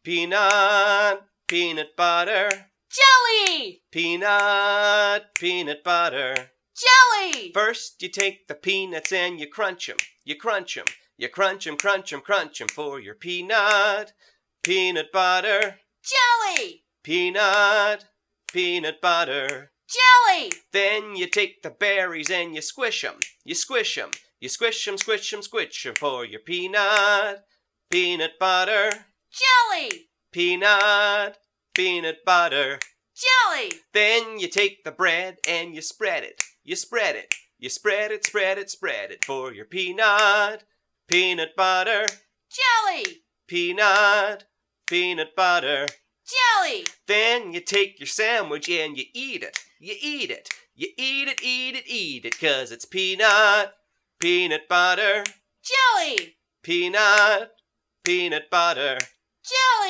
Peanut, peanut butter. Jelly! Peanut, peanut butter. Jelly! First you take the peanuts and you crunch 'em. You crunch 'em. You crunch 'em, crunch 'em, crunch 'em for your peanut. Peanut butter. Jelly! Peanut, peanut butter. Jelly! Then you take the berries and you squish 'em. You squish 'em. You squish 'em, squish 'em, squish 'em for your peanut. Peanut butter. Jelly! Peanut, peanut butter. Jelly! Then you take the bread and you spread it. You spread it. You spread it, spread it, spread it for your peanut. Peanut butter. Jelly! Peanut, peanut butter. Jelly! Then you take your sandwich and you eat it. You eat it. You eat it, eat it, eat it, 'cause it's peanut, peanut butter. Jelly! Peanut, peanut butter. Jelly!